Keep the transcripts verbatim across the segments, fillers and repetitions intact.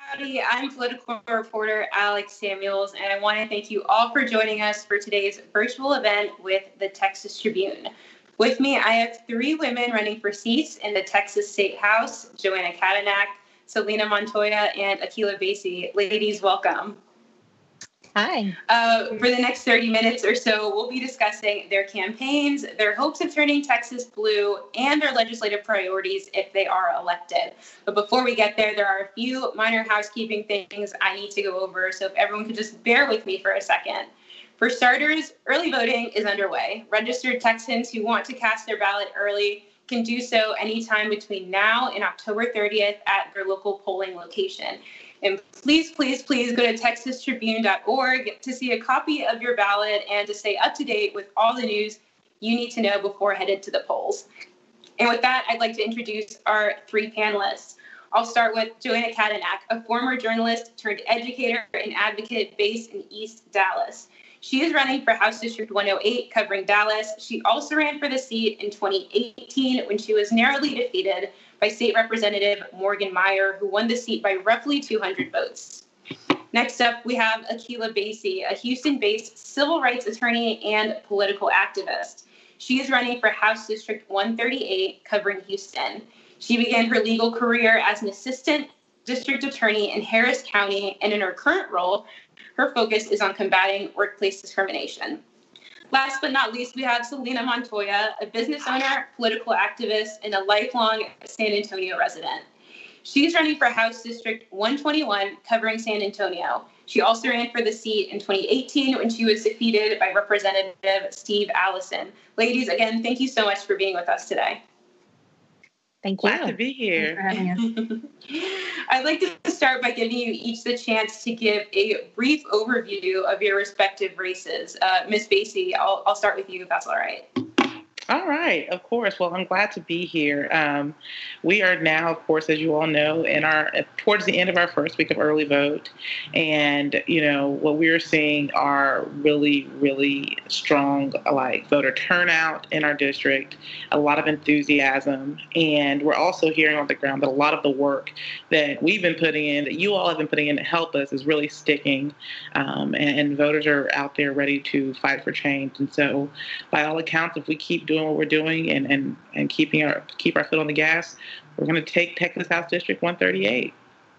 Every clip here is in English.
Howdy, I'm political reporter Alex Samuels, and I want to thank you all for joining us for today's virtual event with the Texas Tribune. With me, I have three women running for seats in the Texas State House: Joanna Catanac, Selena Montoya, and Akila Basie. Ladies, welcome. Hi. Uh, for the next thirty minutes or so, we'll be discussing their campaigns, their hopes of turning Texas blue, and their legislative priorities if they are elected. But before we get there, there are a few minor housekeeping things I need to go over, so if everyone could just bear with me for a second. For starters, early voting is underway. Registered Texans who want to cast their ballot early can do so anytime between now and October thirtieth at their local polling location. And please, please, please go to texas tribune dot org to see a copy of your ballot and to stay up to date with all the news you need to know before headed to the polls. And with that, I'd like to introduce our three panelists. I'll start with Joanna Catanac, a former journalist turned educator and advocate based in East Dallas. She is running for House District one oh eight, covering Dallas. She also ran for the seat in twenty eighteen when she was narrowly defeated by State Representative Morgan Meyer, who won the seat by roughly two hundred votes. Next up, we have Akila Basie, a Houston-based civil rights attorney and political activist. She is running for House District one thirty-eight, covering Houston. She began her legal career as an assistant district attorney in Harris County, and in her current role, her focus is on combating workplace discrimination. Last but not least, we have Selena Montoya, a business owner, political activist, and a lifelong San Antonio resident. She's running for House District one twenty-one, covering San Antonio. She also ran for the seat in twenty eighteen when she was defeated by Representative Steve Allison. Ladies, again, thank you so much for being with us today. Thank you. Glad to be here. Thanks for having us. I'd like to start by giving you each the chance to give a brief overview of your respective races. Uh, Miz Basie, I'll, I'll start with you if that's all right. All right, of course. Well, I'm glad to be here. Um, we are now, of course, as you all know, in our towards the end of our first week of early vote, and you know what we're seeing are really, really strong, like voter turnout in our district, a lot of enthusiasm, and we're also hearing on the ground that a lot of the work that we've been putting in, that you all have been putting in to help us, is really sticking, um, and, and voters are out there ready to fight for change. And so, by all accounts, if we keep doing what we're doing and, and, and keeping our keep our foot on the gas, we're going to take Texas House District one thirty-eight.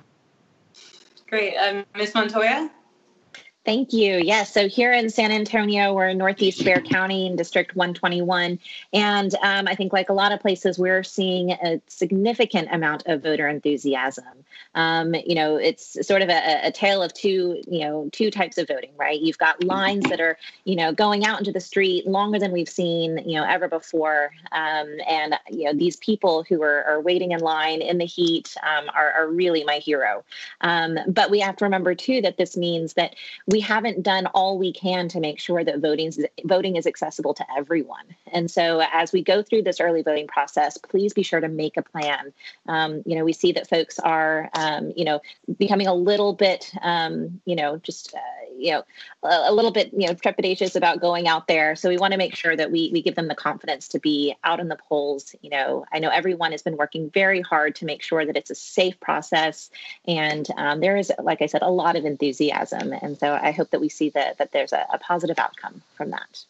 Great. Um, Miz Montoya? Thank you. Yes. So here in San Antonio, we're in Northeast Bexar County in District one twenty-one. And um, I think like a lot of places, we're seeing a significant amount of voter enthusiasm. Um, you know, it's sort of a, a tale of two, you know, two types of voting, right? You've got lines that are, you know, going out into the street longer than we've seen, you know, ever before. Um, and, you know, these people who are, are waiting in line in the heat um, are, are really my hero. Um, but we have to remember, too, that this means that we haven't done all we can to make sure that voting is, voting is accessible to everyone. And so as we go through this early voting process, please be sure to make a plan. Um, you know, we see that folks are, um, you know, becoming a little bit, um, you know, just, uh, you know, a, a little bit, you know, trepidatious about going out there. So we want to make sure that we, we give them the confidence to be out in the polls. You know, I know everyone has been working very hard to make sure that it's a safe process. And um, there is, like I said, a lot of enthusiasm. And so I hope that we see that, that there's a, a positive outcome from that.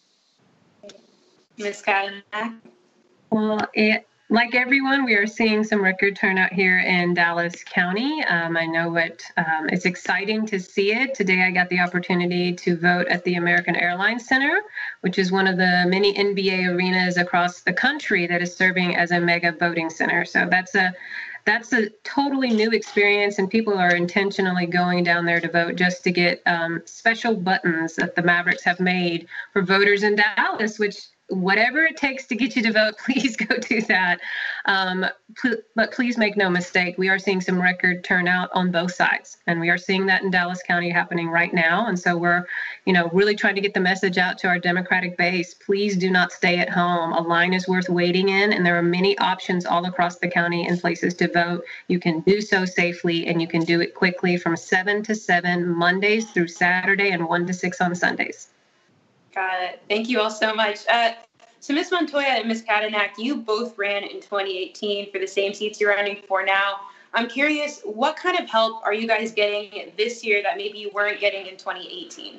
Miz Catanac? Well, it, like everyone, we are seeing some record turnout here in Dallas County. Um, I know what um, it's exciting to see it. Today, I got the opportunity to vote at the American Airlines Center, which is one of the many N B A arenas across the country that is serving as a mega voting center. So that's a That's a totally new experience, and people are intentionally going down there to vote just to get um, special buttons that the Mavericks have made for voters in Dallas, which whatever it takes to get you to vote, please go do that. Um, pl- but please make no mistake, we are seeing some record turnout on both sides. And we are seeing that in Dallas County happening right now. And so we're, you know, really trying to get the message out to our Democratic base. Please do not stay at home. A line is worth waiting in, and there are many options all across the county and places to vote. You can do so safely, and you can do it quickly from seven to seven Mondays through Saturday and one to six on Sundays. Got it. Thank you all so much. Uh, so Miz Montoya and Miz Catanac, you both ran in twenty eighteen for the same seats you're running for now. I'm curious, what kind of help are you guys getting this year that maybe you weren't getting in twenty eighteen?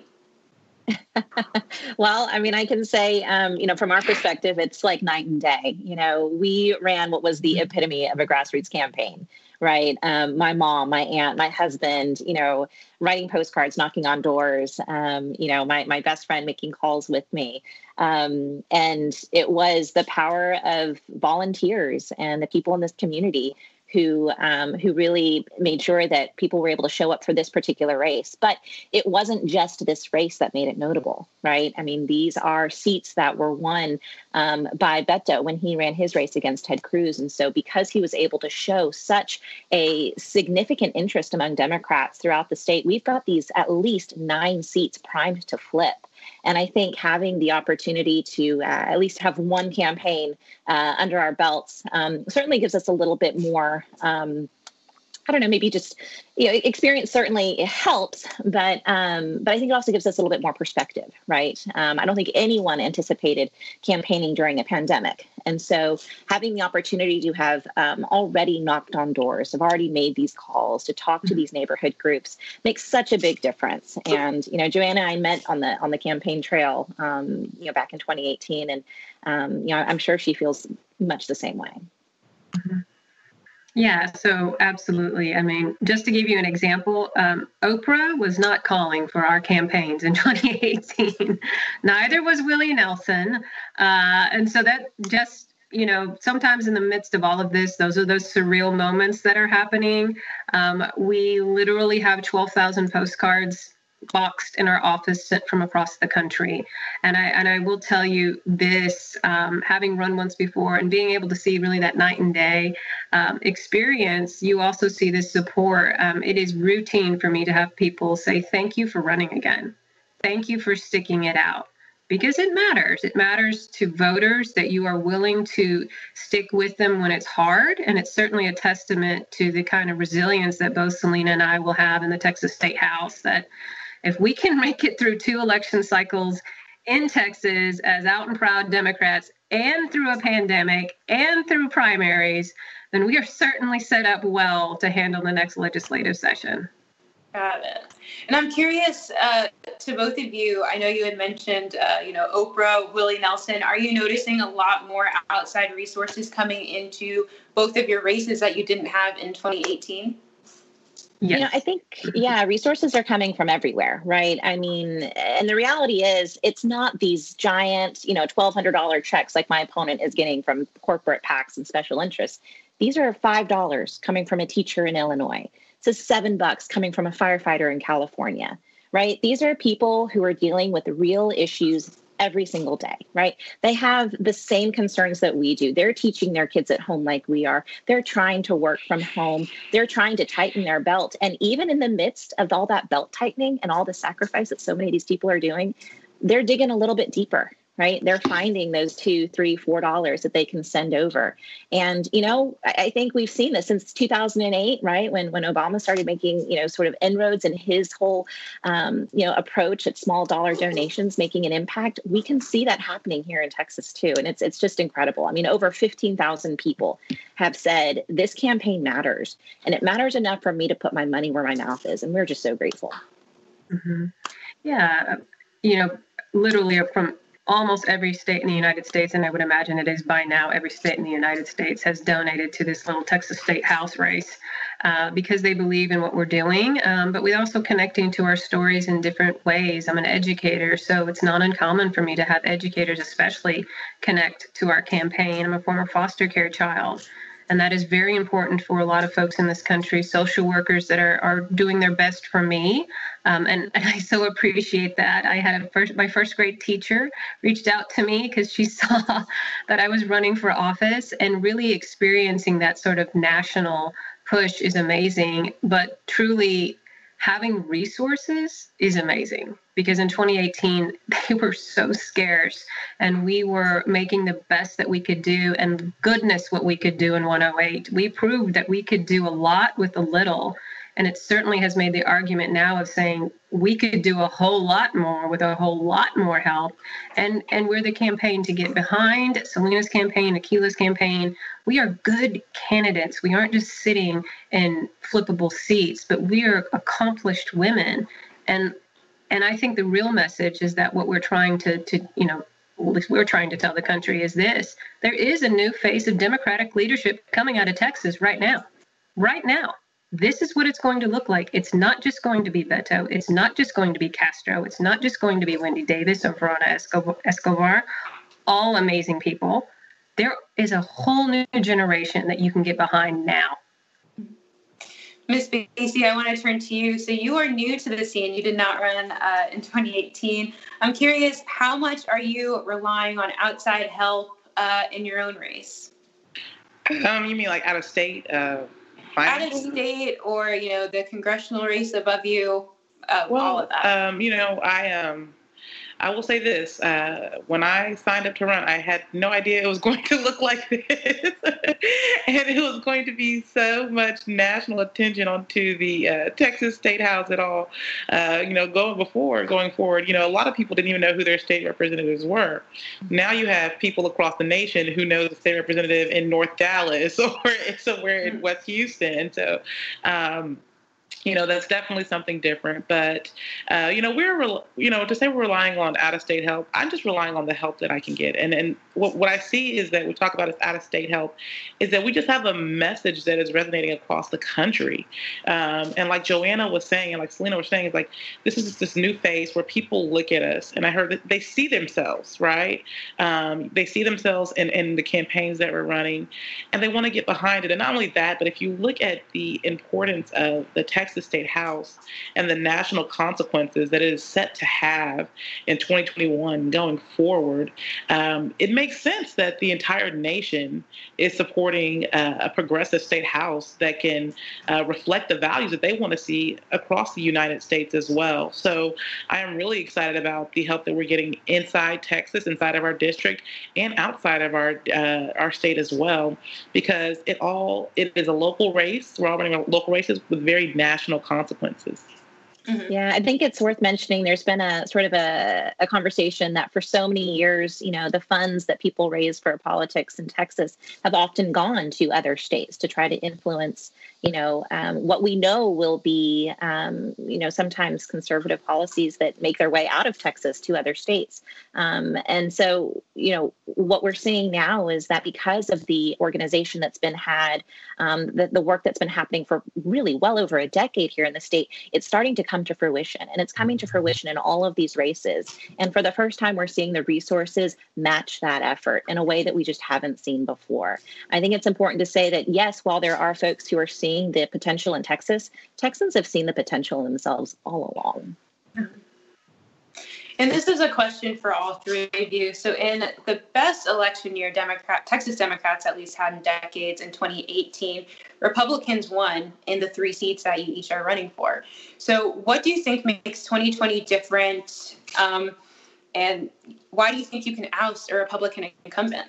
Well, I mean, I can say, um, you know, from our perspective, it's like night and day. You know, we ran what was the epitome of a grassroots campaign, right? Um, my mom, my aunt, my husband, you know, writing postcards, knocking on doors, um, you know, my, my best friend making calls with me. Um, and it was the power of volunteers and the people in this community who um, who really made sure that people were able to show up for this particular race. But it wasn't just this race that made it notable, right? I mean, these are seats that were won um, by Beto when he ran his race against Ted Cruz. And so because he was able to show such a significant interest among Democrats throughout the state, we've got these at least nine seats primed to flip. And I think having the opportunity to uh, at least have one campaign uh, under our belts um, certainly gives us a little bit more, um, I don't know, maybe just, you know, experience certainly helps, but um, but I think it also gives us a little bit more perspective, right? Um, I don't think anyone anticipated campaigning during a pandemic. And so having the opportunity to have um, already knocked on doors, have already made these calls, to talk to these neighborhood groups makes such a big difference. And, you know, Joanna and I met on the on the campaign trail, um, you know, back in twenty eighteen. And, um, you know, I'm sure she feels much the same way. Mm-hmm. Yeah, so absolutely. I mean, just to give you an example, um, Oprah was not calling for our campaigns in twenty eighteen. Neither was Willie Nelson. Uh, and so that just, you know, sometimes in the midst of all of this, those are those surreal moments that are happening. Um, we literally have twelve thousand postcards boxed in our office sent from across the country. And I and I will tell you this, um, having run once before and being able to see really that night and day um, experience, you also see this support. Um, it is routine for me to have people say, thank you for running again. Thank you for sticking it out. Because it matters. It matters to voters that you are willing to stick with them when it's hard. And it's certainly a testament to the kind of resilience that both Selena and I will have in the Texas State House, that if we can make it through two election cycles in Texas as out and proud Democrats and through a pandemic and through primaries, then we are certainly set up well to handle the next legislative session. Got it. And I'm curious uh, to both of you, I know you had mentioned, uh, you know, Oprah, Willie Nelson. Are you noticing a lot more outside resources coming into both of your races that you didn't have in twenty eighteen? Yes. You know, I think, yeah, resources are coming from everywhere, right? I mean, and the reality is it's not these giant, you know, twelve hundred dollars checks like my opponent is getting from corporate PACs and special interests. These are five dollars coming from a teacher in Illinois. It's seven bucks coming from a firefighter in California, right? These are people who are dealing with real issues every single day, right? They have the same concerns that we do. They're teaching their kids at home like we are. They're trying to work from home. They're trying to tighten their belt. And even in the midst of all that belt tightening and all the sacrifice that so many of these people are doing, they're digging a little bit deeper, right? They're finding those two, three, four dollars that they can send over. And, you know, I, I think we've seen this since two thousand eight, right? When when Obama started making, you know, sort of inroads in his whole, um, you know, approach at small dollar donations, making an impact. We can see that happening here in Texas too. And it's it's just incredible. I mean, over fifteen thousand people have said this campaign matters, and it matters enough for me to put my money where my mouth is. And we're just so grateful. Mm-hmm. Yeah. You know, literally from almost every state in the United States, and I would imagine it is by now, every state in the United States has donated to this little Texas State House race uh, because they believe in what we're doing. Um, but we're also connecting to our stories in different ways. I'm an educator, so it's not uncommon for me to have educators especially connect to our campaign. I'm a former foster care child. And that is very important for a lot of folks in this country, social workers that are, are doing their best for me. Um, and, and I so appreciate that. I had a first, my first grade teacher reached out to me because she saw that I was running for office, and really experiencing that sort of national push is amazing. But truly having resources is amazing, because in twenty eighteen, they were so scarce, and we were making the best that we could do, and goodness, what we could do in one oh eight. We proved that we could do a lot with a little. And it certainly has made the argument now of saying we could do a whole lot more with a whole lot more help. And, and we're the campaign to get behind. Selena's campaign, Akila's campaign. We are good candidates. We aren't just sitting in flippable seats, but we are accomplished women. And and I think the real message is that what we're trying to, to you know, at least we're trying to tell the country is this: there is a new face of Democratic leadership coming out of Texas right now. Right now. This is what it's going to look like. It's not just going to be Beto. It's not just going to be Castro. It's not just going to be Wendy Davis or Verona Escobar, all amazing people. There is a whole new generation that you can get behind now. Miz Basie, I want to turn to you. So you are new to the scene. You did not run uh, in twenty eighteen. I'm curious, how much are you relying on outside help uh, in your own race? Um, you mean like out of state? Uh, out of state, or you know, the congressional race above you? Uh, well, all of that. Um, you know, I um. I will say this, uh, when I signed up to run, I had no idea it was going to look like this. And it was going to be so much national attention onto the uh, Texas State House at all. Uh, you know, going before, going forward, you know, a lot of people didn't even know who their state representatives were. Now you have people across the nation who know the state representative in North Dallas or somewhere in West Houston. And so, um, you know, that's definitely something different. But, uh, you know, we're, you know, to say we're relying on out-of-state help, I'm just relying on the help that I can get. And and what, what I see is that we talk about as out-of-state help is that we just have a message that is resonating across the country. Um, and like Joanna was saying, and like Selena was saying, it's like, this is this new phase where people look at us. And I heard that they see themselves, right? Um, they see themselves in, in the campaigns that we're running, and they want to get behind it. And not only that, but if you look at the importance of the Texas State House and the national consequences that it is set to have in twenty twenty-one going forward, um, it makes sense that the entire nation is supporting uh, a progressive state house that can uh, reflect the values that they want to see across the United States as well. So I am really excited about the help that we're getting inside Texas, inside of our district, and outside of our uh, our state as well, because it all it is a local race. We're all running local races with very national consequences. Mm-hmm. Yeah, I think it's worth mentioning there's been a sort of a, a conversation that for so many years, you know, the funds that people raise for politics in Texas have often gone to other states to try to influence, you know, um, what we know will be, um, you know, sometimes conservative policies that make their way out of Texas to other states. Um, and so, you know, what we're seeing now is that because of the organization that's been had, um, the, the work that's been happening for really well over a decade here in the state, it's starting to come to fruition, and it's coming to fruition in all of these races. And for the first time, we're seeing the resources match that effort in a way that we just haven't seen before. I think it's important to say that, yes, while there are folks who are seeing the potential in Texas, Texans have seen the potential in themselves all along. And this is a question for all three of you. So in the best election year Democrat, Texas Democrats at least had in decades, in twenty eighteen, Republicans won in the three seats that you each are running for. So what do you think makes twenty twenty different? Um, and why do you think you can oust a Republican incumbent?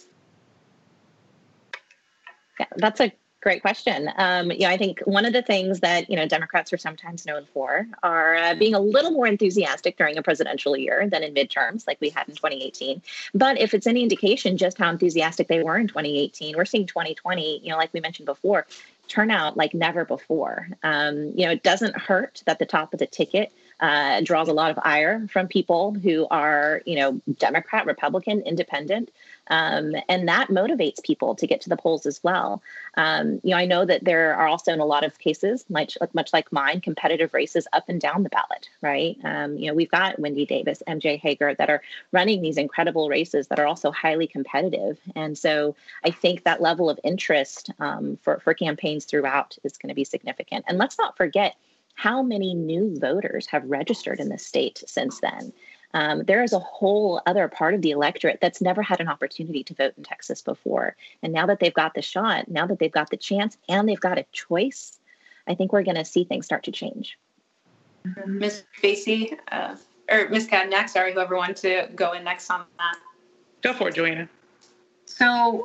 Yeah, that's a great question. Um, you know, I think one of the things that, you know, Democrats are sometimes known for are uh, being a little more enthusiastic during a presidential year than in midterms like we had in twenty eighteen. But if it's any indication just how enthusiastic they were in twenty eighteen, we're seeing twenty twenty, you know, like we mentioned before, turnout like never before. Um, you know, it doesn't hurt that the top of the ticket uh, draws a lot of ire from people who are, you know, Democrat, Republican, independent. Um, and that motivates people to get to the polls as well. Um, you know, I know that there are also in a lot of cases, much, much like mine, competitive races up and down the ballot, right? Um, you know, we've got Wendy Davis, M J Hager that are running these incredible races that are also highly competitive. And so I think that level of interest um, for, for campaigns throughout is going to be significant. And let's not forget how many new voters have registered in the state since then. Um, there is a whole other part of the electorate that's never had an opportunity to vote in Texas before. And now that they've got the shot, now that they've got the chance and they've got a choice, I think we're going to see things start to change. Miz Basie, uh, or Miz Kadnac, sorry, whoever wanted to go in next on that. Go for it, Joanna. So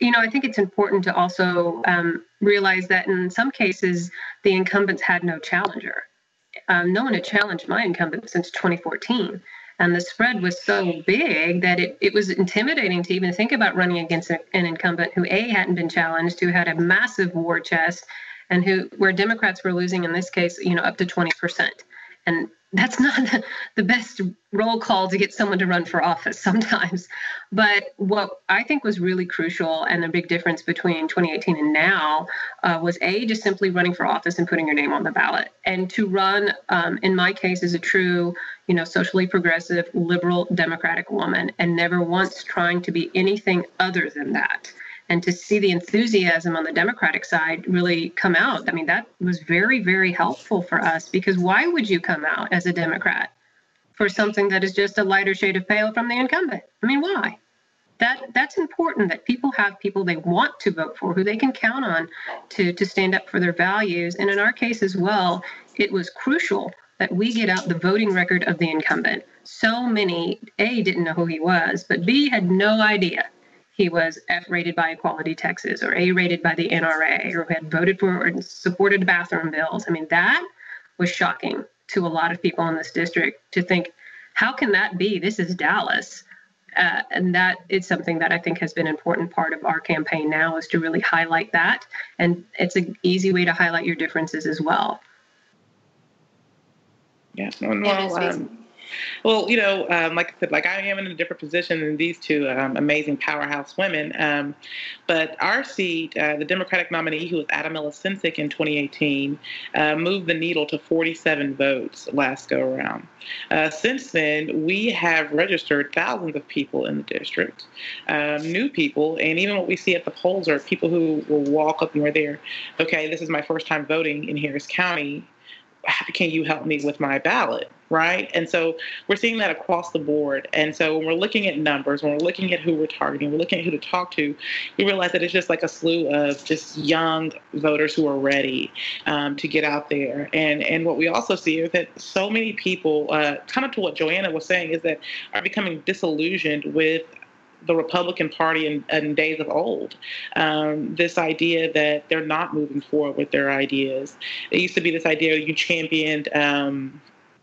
you know, I think it's important to also um, realize that in some cases, the incumbents had no challenger. Um, no one had challenged my incumbent since twenty fourteen. And the spread was so big that it, it was intimidating to even think about running against an incumbent who, A, hadn't been challenged, who had a massive war chest, and who, where Democrats were losing, in this case, you know, up to twenty percent. And that's not the best roll call to get someone to run for office sometimes. But what I think was really crucial and a big difference between twenty eighteen and now uh, was, A, just simply running for office and putting your name on the ballot. And to run, um, in my case, as a true, you know, socially progressive, liberal, democratic woman, and never once trying to be anything other than that. And to see the enthusiasm on the Democratic side really come out, I mean, that was very, very helpful for us, because why would you come out as a Democrat for something that is just a lighter shade of pale from the incumbent? I mean, why? That that's important, that people have people they want to vote for, who they can count on to, to stand up for their values. And in our case as well, it was crucial that we get out the voting record of the incumbent. So many, A, didn't know who he was, but B, had no idea he was F-rated by Equality Texas or A-rated by the N R A, or had voted for or supported bathroom bills. I mean, that was shocking to a lot of people in this district to think, how can that be? This is Dallas. Uh, and that is something that I think has been an important part of our campaign now, is to really highlight that. And it's an easy way to highlight your differences as well. Yeah, no, no, um, well, you know, um, like I said, like I am in a different position than these two um, amazing powerhouse women. Um, but our seat, uh, the Democratic nominee, who was Adam Milicincic in twenty eighteen, uh, moved the needle to forty-seven votes last go around. Uh, since then, we have registered thousands of people in the district, um, new people, and even what we see at the polls are people who will walk up and we're there. Okay, this is my first time voting in Harris County. Can you help me with my ballot, right? And so we're seeing that across the board. And so when we're looking at numbers, when we're looking at who we're targeting, we're looking at who to talk to, we realize that it's just like a slew of just young voters who are ready um, to get out there. And and what we also see is that so many people, uh, kind of to what Joanna was saying, is that are becoming disillusioned with the Republican Party in, in days of old. Um, this idea that they're not moving forward with their ideas. It used to be this idea you championed, um,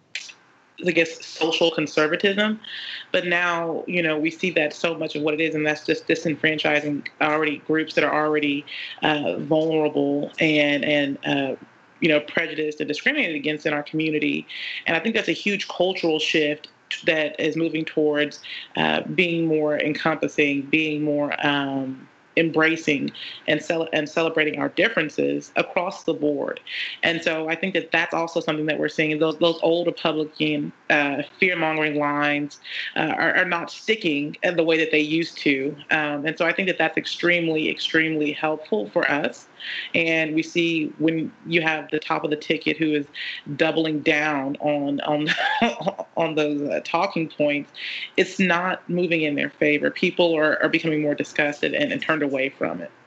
I guess, social conservatism. But now, you know, we see that so much of what it is, and that's just disenfranchising already groups that are already uh, vulnerable and, and uh, you know, prejudiced and discriminated against in our community. And I think that's a huge cultural shift that is moving towards uh, being more encompassing, being more um, embracing, and, cel- and celebrating our differences across the board. And so I think that that's also something that we're seeing. Those, those old Republican uh, fear-mongering lines uh, are, are not sticking in the way that they used to. Um, and so I think that that's extremely, extremely helpful for us. And we see when you have the top of the ticket who is doubling down on on on those uh, talking points, it's not moving in their favor. People are, are becoming more disgusted and, and turned away from it.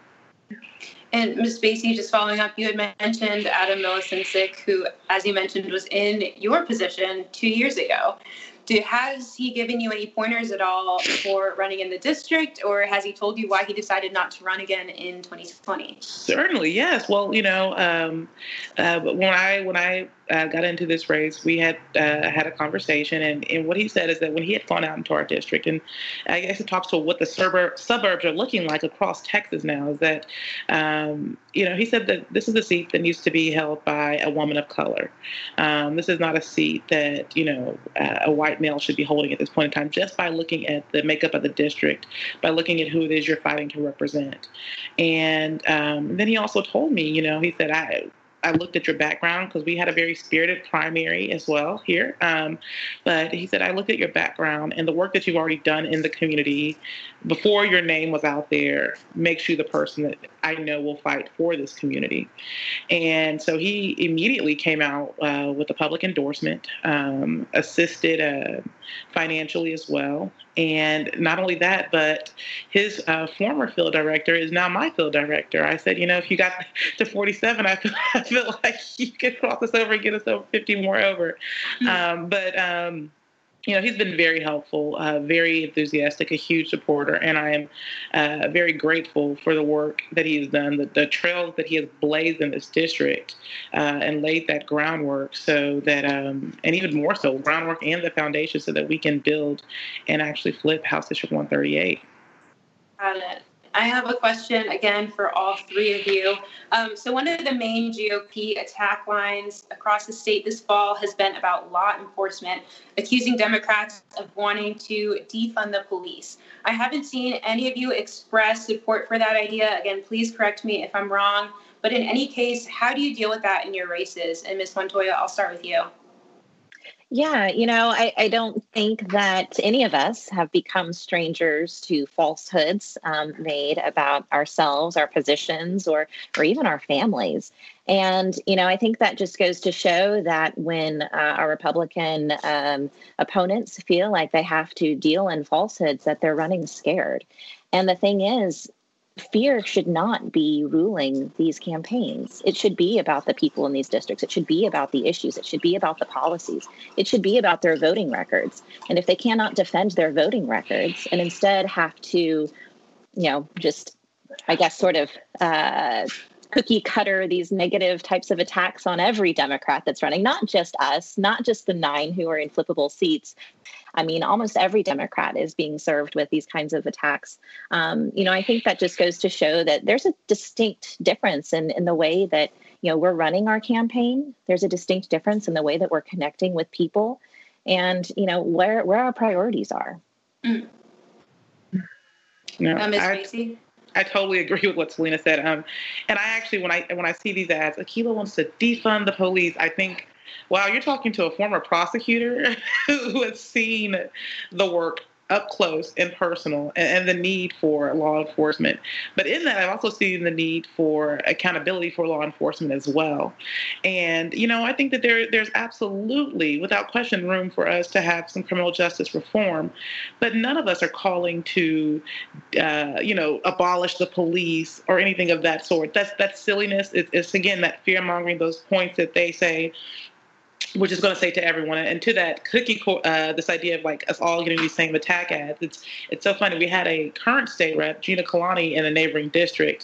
And Miz Spacey, just following up, you had mentioned Adam Milicincic, who, as you mentioned, was in your position two years ago. Do, has he given you any pointers at all for running in the district, or has he told you why he decided not to run again in twenty twenty? Certainly, yes. Well, you know, um, uh, when I when I uh, got into this race, we had uh, had a conversation, and, and what he said is that when he had gone out into our district, and I guess it talks to what the suburb, suburbs are looking like across Texas now, is that, um, you know, he said that this is a seat that needs to be held by a woman of color. Um, this is not a seat that, you know, uh, a white male should be holding at this point in time, just by looking at the makeup of the district, by looking at who it is you're fighting to represent. And um, then he also told me, you know, he said, I I looked at your background, because we had a very spirited primary as well here. Um, but he said, I looked at your background and the work that you've already done in the community before your name was out there makes you the person that I know will fight for this community. And so he immediately came out uh, with a public endorsement, um, assisted uh, financially as well. And not only that, but his uh, former field director is now my field director. I said, you know, if you got to forty-seven, I feel, I feel like you could cross us over and get us over fifty more over. Mm-hmm. Um, but um, you know, he's been very helpful, uh, very enthusiastic, a huge supporter, and I am uh, very grateful for the work that he has done, the, the trails that he has blazed in this district, uh, and laid that groundwork so that, um, and even more so, groundwork and the foundation so that we can build and actually flip House District one thirty-eight. Got it. I have a question again for all three of you. Um, so one of the main G O P attack lines across the state this fall has been about law enforcement, accusing Democrats of wanting to defund the police. I haven't seen any of you express support for that idea. Again, please correct me if I'm wrong. But in any case, how do you deal with that in your races? And Miz Montoya, I'll start with you. Yeah, you know, I, I don't think that any of us have become strangers to falsehoods um, made about ourselves, our positions, or or even our families. And, you know, I think that just goes to show that when uh, our Republican um, opponents feel like they have to deal in falsehoods, that they're running scared. And the thing is, fear should not be ruling these campaigns. It should be about the people in these districts. It should be about the issues. It should be about the policies. It should be about their voting records. And if they cannot defend their voting records and instead have to, you know, just, I guess, sort of uh, cookie cutter these negative types of attacks on every Democrat that's running, not just us, not just the nine who are in flippable seats. I mean, almost every Democrat is being served with these kinds of attacks. Um, you know, I think that just goes to show that there's a distinct difference in, in the way that, you know, we're running our campaign. There's a distinct difference in the way that we're connecting with people and, you know, where, where our priorities are. Mm. No, uh, Miz I, Tracy? I totally agree with what Selena said. Um, and I actually, when I when I see these ads, Akilah wants to defund the police, I think, wow, you're talking to a former prosecutor who has seen the work up close and personal and, and the need for law enforcement. But in that, I've also seen the need for accountability for law enforcement as well. And, you know, I think that there there's absolutely, without question, room for us to have some criminal justice reform. But none of us are calling to, uh, you know, abolish the police or anything of that sort. That's, that's silliness. It's, it's, again, that fear-mongering, those points that they say, which is going to say to everyone, and to that cookie, uh, this idea of like us all getting these same attack ads. It's it's so funny. We had a current state rep, Gina Kalani, in a neighboring district,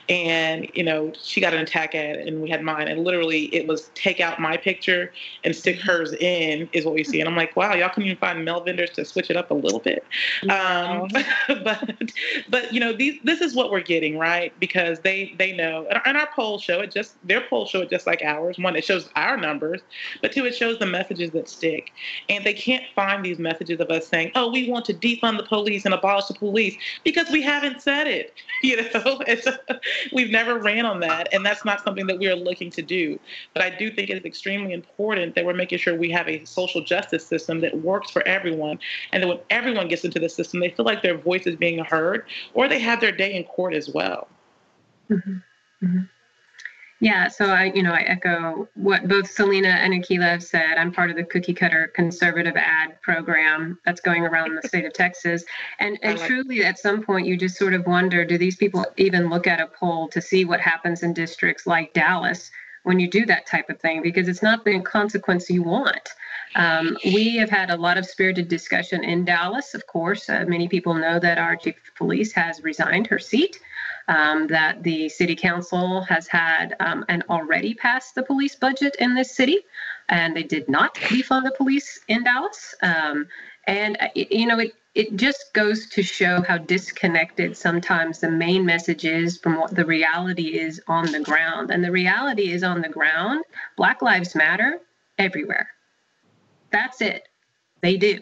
and you know she got an attack ad, and we had mine, and literally it was take out my picture and stick hers in is what we see, and I'm like, wow, y'all can even find mail vendors to switch it up a little bit. Wow. Um, but but you know these this is what we're getting, right? Because they they know, and our polls show it just their polls show it just like ours. One, it shows our numbers, but two, it shows the messages that stick. And they can't find these messages of us saying, oh, we want to defund the police and abolish the police, because we haven't said it. You know, it's, we've never ran on that. And that's not something that we are looking to do. But I do think it is extremely important that we're making sure we have a social justice system that works for everyone. And that when everyone gets into the system, they feel like their voice is being heard, or they have their day in court as well. Mm-hmm. Mm-hmm. Yeah, so I, you know, I echo what both Selena and Akilah have said. I'm part of the cookie cutter conservative ad program that's going around the state of Texas. And, and like truly, at some point, you just sort of wonder, do these people even look at a poll to see what happens in districts like Dallas when you do that type of thing? Because it's not the consequence you want. Um, we have had a lot of spirited discussion in Dallas, of course. Uh, many people know that our chief of police has resigned her seat. Um, that the city council has had um, and already passed the police budget in this city, and they did not defund the police in Dallas. Um, and, uh, you know, it, it just goes to show how disconnected sometimes the main message is from what the reality is on the ground. And the reality is on the ground, Black Lives Matter everywhere. That's it. They do.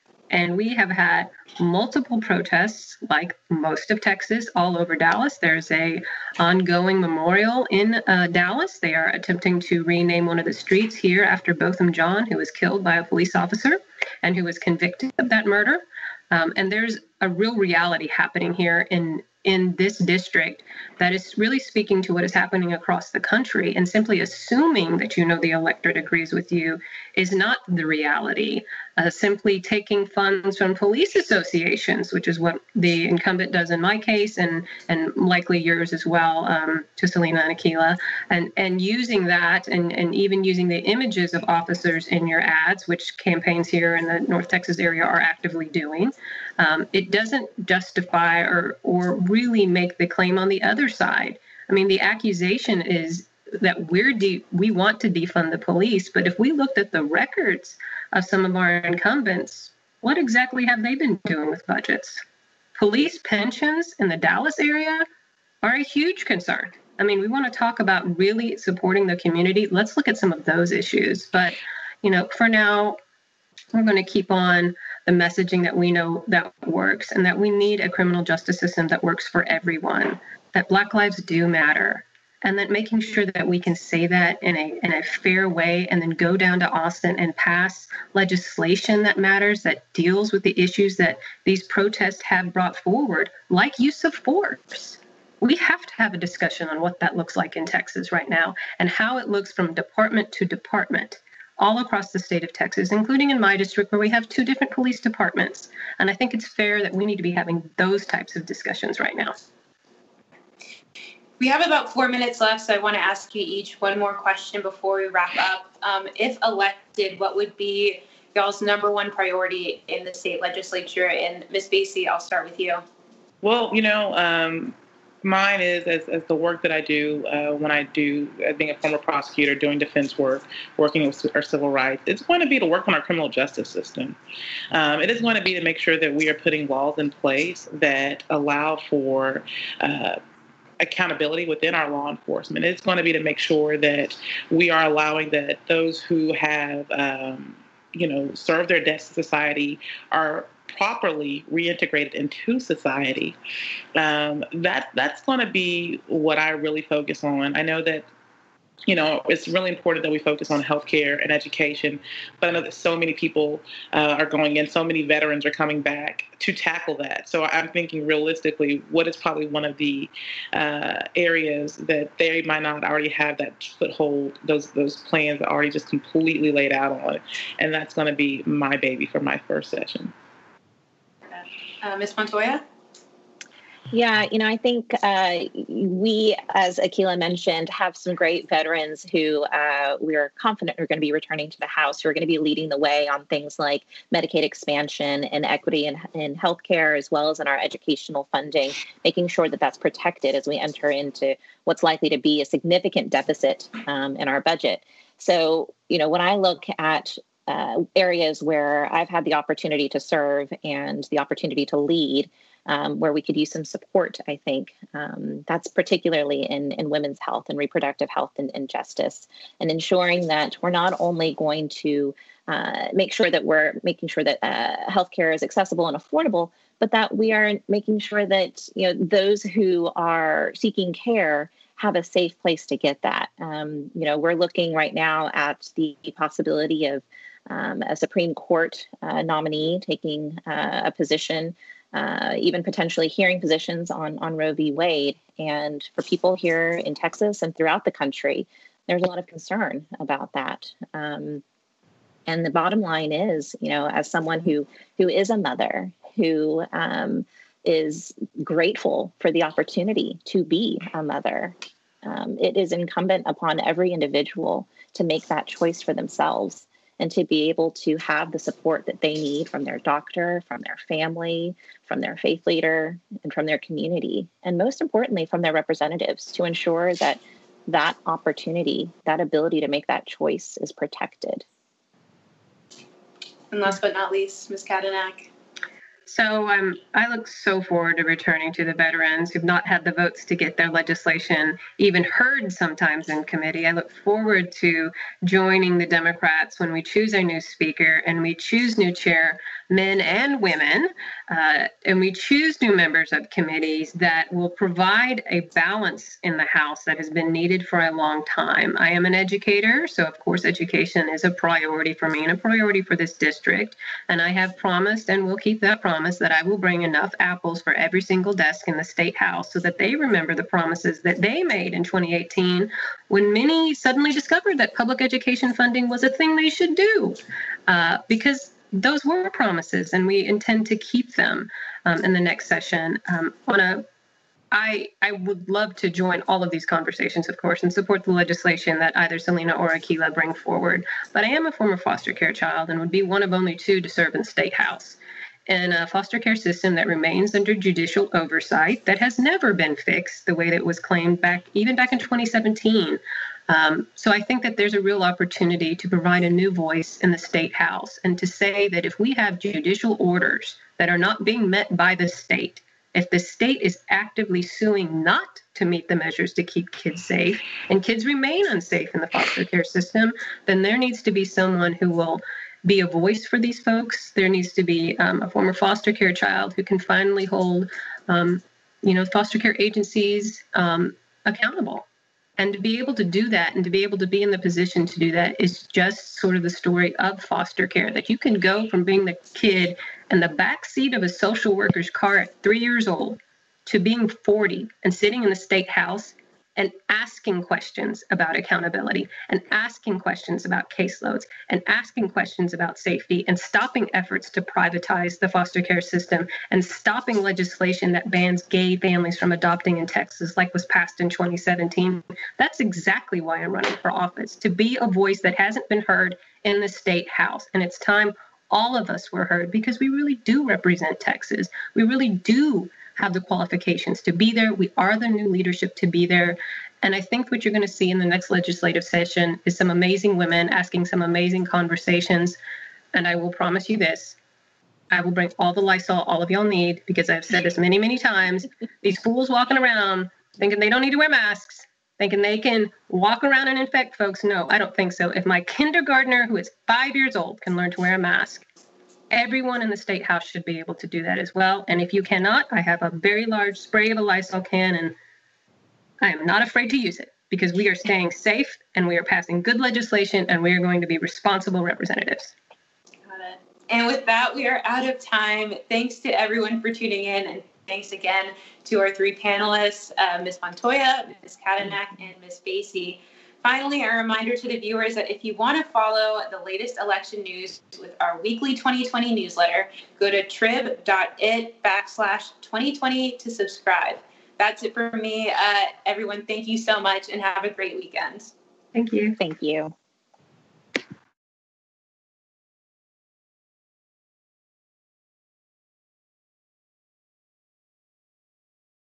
And we have had multiple protests, like most of Texas, all over Dallas. There's a ongoing memorial in uh, Dallas. They are attempting to rename one of the streets here after Botham Jean, who was killed by a police officer and who was convicted of that murder. Um, and there's a real reality happening here in in this district that is really speaking to what is happening across the country, and simply assuming that, you know, the electorate agrees with you is not the reality. uh, simply taking funds from police associations, which is what the incumbent does in my case, and and likely yours as well, um, to Selena and Akilah, and and using that, and and even using the images of officers in your ads, which campaigns here in the North Texas area are actively doing. Um, it doesn't justify or or really make the claim on the other side. I mean, the accusation is that we're de- we want to defund the police, but if we looked at the records of some of our incumbents, what exactly have they been doing with budgets? Police pensions in the Dallas area are a huge concern. I mean, we want to talk about really supporting the community. Let's look at some of those issues. But, you know, for now, we're going to keep on the messaging that we know that works, and that we need a criminal justice system that works for everyone, that Black lives do matter. And that making sure that we can say that in a in a fair way, and then go down to Austin and pass legislation that matters, that deals with the issues that these protests have brought forward, like use of force. We have to have a discussion on what that looks like in Texas right now, and how it looks from department to department all across the state of Texas, including in my district where we have two different police departments. And I think it's fair that we need to be having those types of discussions right now. We have about four minutes left, so I want to ask you each one more question before we wrap up. Um, if elected, what would be y'all's number one priority in the state legislature? And Miz Bassey, I'll start with you. Well, you know, um, mine is as, as the work that I do uh, when I do, uh, being a former prosecutor, doing defense work, working with our civil rights, it's going to be to work on our criminal justice system. Um, it is going to be to make sure that we are putting laws in place that allow for uh, accountability within our law enforcement. It's going to be to make sure that we are allowing that those who have, um, you know, served their debts to society are properly reintegrated into society. Um, that that's going to be what I really focus on. I know that, you know, it's really important that we focus on healthcare and education, but I know that so many people uh, are going in, so many veterans are coming back to tackle that. So I'm thinking realistically, what is probably one of the uh, areas that they might not already have that foothold, those those plans are already just completely laid out on, and that's going to be my baby for my first session. Uh, Miz Montoya? Yeah, you know, I think uh, we, as Akilah mentioned, have some great veterans who uh, we are confident are going to be returning to the House, who are going to be leading the way on things like Medicaid expansion and equity in, in healthcare, as well as in our educational funding, making sure that that's protected as we enter into what's likely to be a significant deficit um, in our budget. So, you know, when I look at uh, areas where I've had the opportunity to serve and the opportunity to lead, Um, where we could use some support, I think. Um, that's particularly in, in women's health and reproductive health and, and justice, and ensuring that we're not only going to uh, make sure that we're making sure that uh, healthcare is accessible and affordable, but that we are making sure that, you know, those who are seeking care have a safe place to get that. Um, you know, we're looking right now at the possibility of um, a Supreme Court uh, nominee taking uh, a position, Uh, even potentially hearing positions on, on Roe v. Wade. And for people here in Texas and throughout the country, there's a lot of concern about that. Um, and the bottom line is, you know, as someone who who is a mother, who um, is grateful for the opportunity to be a mother, um, it is incumbent upon every individual to make that choice for themselves, and to be able to have the support that they need from their doctor, from their family, from their faith leader, and from their community. And most importantly, from their representatives, to ensure that that opportunity, that ability to make that choice is protected. And last but not least, Miz Cadenac. So um, I look so forward to returning to the veterans who've not had the votes to get their legislation even heard sometimes in committee. I look forward to joining the Democrats when we choose our new speaker and we choose new chairmen and women, uh, and we choose new members of committees that will provide a balance in the House that has been needed for a long time. I am an educator, so of course education is a priority for me and a priority for this district, and I have promised and will keep that promise that I will bring enough apples for every single desk in the state house so that they remember the promises that they made in twenty eighteen when many suddenly discovered that public education funding was a thing they should do. Uh, because those were promises, and we intend to keep them um, in the next session. Um, on a, I, I would love to join all of these conversations, of course, and support the legislation that either Selena or Akilah bring forward. But I am a former foster care child and would be one of only two to serve in the State House. In a foster care system that remains under judicial oversight, that has never been fixed the way that was claimed back, even back in twenty seventeen. Um, so I think that there's a real opportunity to provide a new voice in the State House and to say that if we have judicial orders that are not being met by the state, if the state is actively suing not to meet the measures to keep kids safe and kids remain unsafe in the foster care system, then there needs to be someone who will be a voice for these folks. There needs to be um, a former foster care child who can finally hold, um, you know, foster care agencies um, accountable. And to be able to do that and to be able to be in the position to do that is just sort of the story of foster care, that you can go from being the kid in the back seat of a social worker's car at three years old to being forty and sitting in the State House and asking questions about accountability and asking questions about caseloads and asking questions about safety and stopping efforts to privatize the foster care system and stopping legislation that bans gay families from adopting in Texas, like was passed in twenty seventeen. That's exactly why I'm running for office, to be a voice that hasn't been heard in the State House. And it's time all of us were heard, because we really do represent Texas. We really do have the qualifications to be there. We are the new leadership to be there. And I think what you're going to see in the next legislative session is some amazing women asking some amazing conversations. And I will promise you this, I will bring all the Lysol all of y'all need, because I've said this many, many times. These fools walking around thinking they don't need to wear masks, thinking they can walk around and infect folks. No, I don't think so. If my kindergartner who is five years old can learn to wear a mask, everyone in the State House should be able to do that as well. And if you cannot, I have a very large spray of a Lysol can, and I am not afraid to use it, because we are staying safe and we are passing good legislation and we are going to be responsible representatives. Got it. And with that, we are out of time. Thanks to everyone for tuning in, and thanks again to our three panelists, uh, Miz Montoya, Miz Kadanak, and Miz Basie. Finally, a reminder to the viewers that if you want to follow the latest election news with our weekly twenty twenty newsletter, go to trib.it backslash 2020 to subscribe. That's it for me. Uh, everyone, thank you so much and have a great weekend. Thank you. Thank you.